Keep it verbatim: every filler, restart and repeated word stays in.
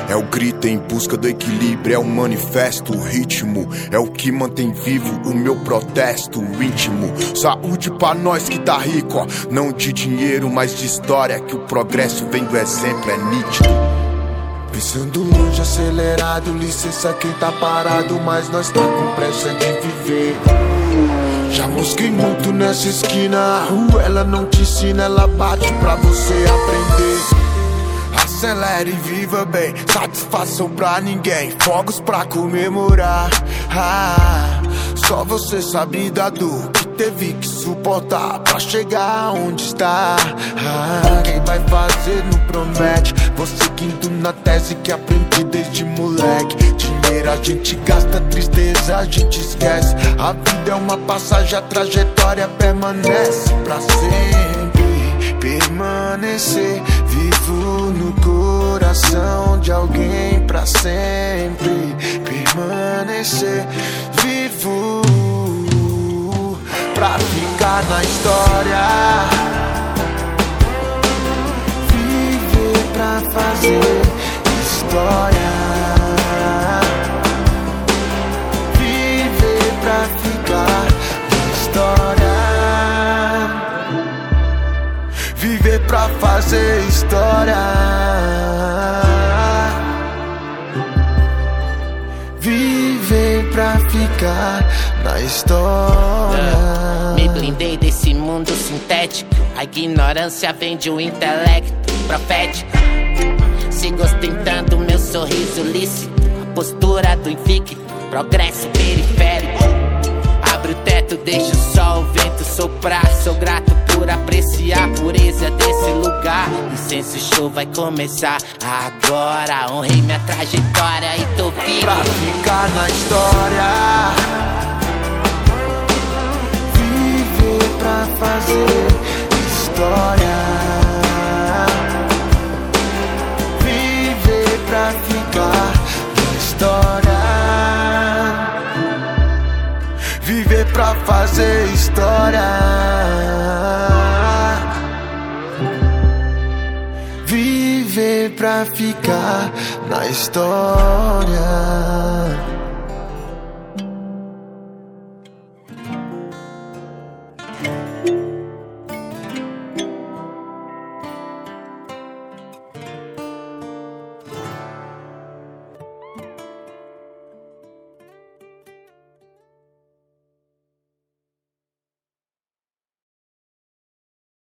É o grito em busca do equilíbrio, é o manifesto, o ritmo é o que mantém vivo o meu protesto íntimo. Saúde pra nós que tá rico, ó. Não de dinheiro, mas de história, que o progresso vem do exemplo, é nítido. Pensando longe, acelerado, licença quem tá parado, mas nós tá com pressa de viver. Já mosquei muito nessa esquina, a rua ela não te ensina, ela bate pra você aprender. Acelere e viva bem, satisfação pra ninguém, fogos pra comemorar. Ah, só você sabe da dor que teve que suportar pra chegar onde está. Ah, quem vai fazer não promete, vou seguindo na tese que aprendi desde moleque. Dinheiro a gente gasta, tristeza a gente esquece. A vida é uma passagem, a trajetória permanece pra sempre. Permanecer vivo no coração de alguém pra sempre. Permanecer vivo pra ficar na história. Viver pra fazer história. Viver pra ficar na história. Viver pra fazer história. Viver pra ficar na história. Me blindei desse mundo sintético. A ignorância vende o intelecto profético. Sigo ostentando meu sorriso lícito, a postura do invicto, progresso periférico. Abre o teto, deixa o sol, o vento soprar. Sou grato por apreciar a pureza desse lugar. Licença, o show vai começar agora. Honrei minha trajetória e tô vivo pra ficar na história. Viver pra fazer história. Viver pra ficar na história. Viver pra fazer história. Viver pra ficar na história.